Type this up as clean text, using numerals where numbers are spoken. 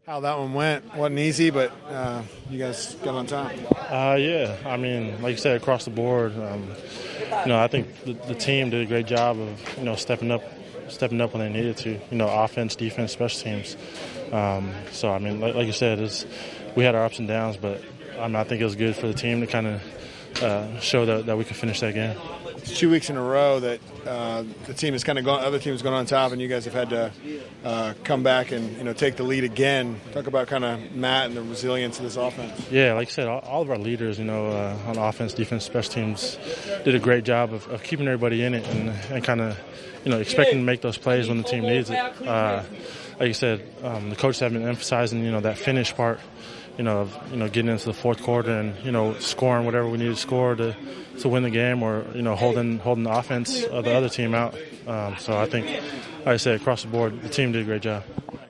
How that one went wasn't easy, but you guys got on top. Yeah, I mean, like you said, across the board, I think the team did a great job of stepping up when they needed to. Offense, defense, special teams. So I mean, like you said, we had our ups and downs, but I think it was good for the team to kind of show that we could finish that game. It's 2 weeks in a row that the team has kind of gone. Other teams gone on top, and you guys have had to come back and take the lead again. Talk about kind of Matt and the resilience of this offense. Yeah, like I said, all of our leaders, on offense, defense, special teams, did a great job of keeping everybody in it and kind of expecting to make those plays when the team needs it. Like you said, the coaches have been emphasizing that finish part. Of getting into the fourth quarter and scoring whatever we need to score to win the game, or holding the offense of the other team out. So I think, like I said, across the board, the team did a great job.